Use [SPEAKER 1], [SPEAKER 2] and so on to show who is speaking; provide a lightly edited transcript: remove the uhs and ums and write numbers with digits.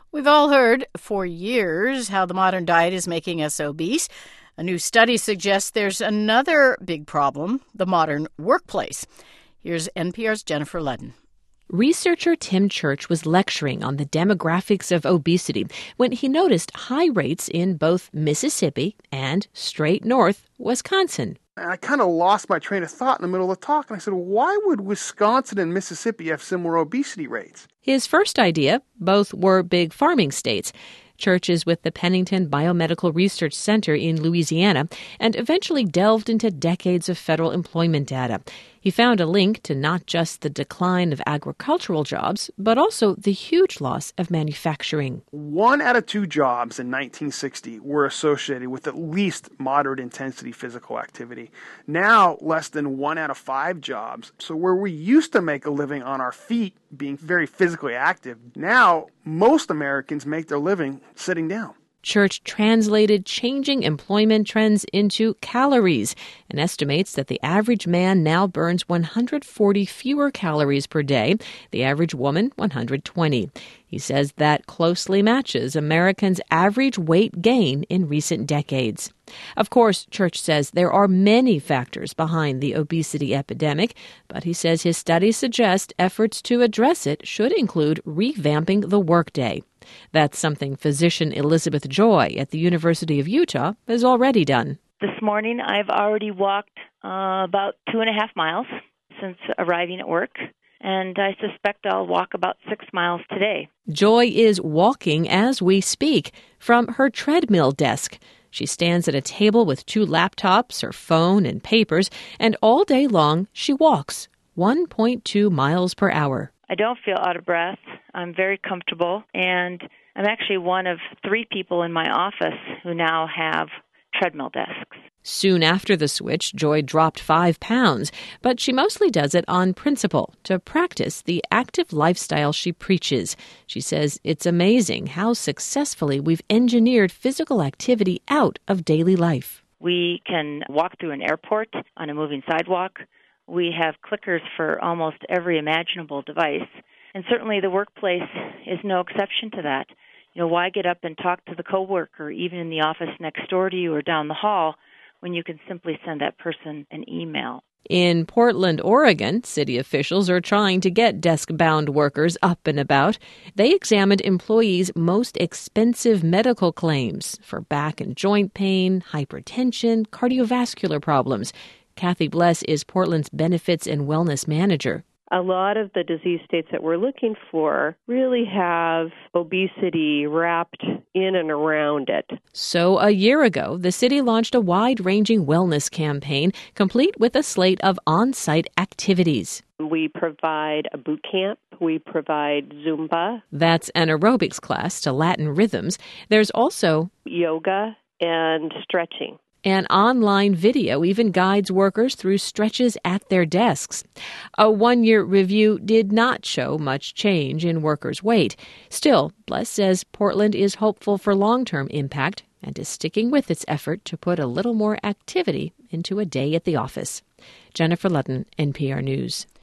[SPEAKER 1] We've all heard for years how the modern diet is making us obese. A new study suggests there's another big problem, the modern workplace. Here's NPR's Jennifer Ludden.
[SPEAKER 2] Researcher Tim Church was lecturing on the demographics of obesity when he noticed high rates in both Mississippi and straight north Wisconsin.
[SPEAKER 3] I kind of lost my train of thought in the middle of the talk, and I said, why would Wisconsin and Mississippi have similar obesity rates?
[SPEAKER 2] His first idea, both were big farming states. Church is with the Pennington Biomedical Research Center in Louisiana and eventually delved into decades of federal employment data. He found a link to not just the decline of agricultural jobs, but also the huge loss of manufacturing.
[SPEAKER 3] 1 out of 2 jobs in 1960 were associated with at least moderate intensity physical activity. Now, less than 1 out of 5 jobs. So where we used to make a living on our feet, being very physically active, now most Americans make their living sitting down.
[SPEAKER 2] Church translated changing employment trends into calories and estimates that the average man now burns 140 fewer calories per day, the average woman 120. He says that closely matches Americans' average weight gain in recent decades. Of course, Church says there are many factors behind the obesity epidemic, but he says his studies suggest efforts to address it should include revamping the workday. That's something physician Elizabeth Joy at the University of Utah has already done.
[SPEAKER 4] This morning I've already walked about 2.5 miles since arriving at work, and I suspect I'll walk about 6 miles today.
[SPEAKER 2] Joy is walking as we speak from her treadmill desk. She stands at a table with 2 laptops, her phone, and papers, and all day long she walks 1.2 miles per hour.
[SPEAKER 4] I don't feel out of breath. I'm very comfortable, and I'm actually one of 3 people in my office who now have treadmill desks.
[SPEAKER 2] Soon after the switch, Joy dropped 5 pounds, but she mostly does it on principle to practice the active lifestyle she preaches. She says it's amazing how successfully we've engineered physical activity out of daily life.
[SPEAKER 4] We can walk through an airport on a moving sidewalk. We have clickers for almost every imaginable device, and certainly the workplace is no exception to that. Why get up and talk to the coworker, even in the office next door to you or down the hall, when you can simply send that person an email?
[SPEAKER 2] In Portland, Oregon, city officials are trying to get desk-bound workers up and about. They examined employees' most expensive medical claims for back and joint pain, hypertension, cardiovascular problems. Kathy Bless is Portland's Benefits and Wellness Manager.
[SPEAKER 5] A lot of the disease states that we're looking for really have obesity wrapped in and around it.
[SPEAKER 2] So a year ago, the city launched a wide-ranging wellness campaign, complete with a slate of on-site activities.
[SPEAKER 5] We provide a boot camp. We provide Zumba.
[SPEAKER 2] That's an aerobics class to Latin rhythms. There's also
[SPEAKER 5] yoga and stretching.
[SPEAKER 2] An online video even guides workers through stretches at their desks. A 1-year review did not show much change in workers' weight. Still, Bless says Portland is hopeful for long-term impact and is sticking with its effort to put a little more activity into a day at the office. Jennifer Ludden, NPR News.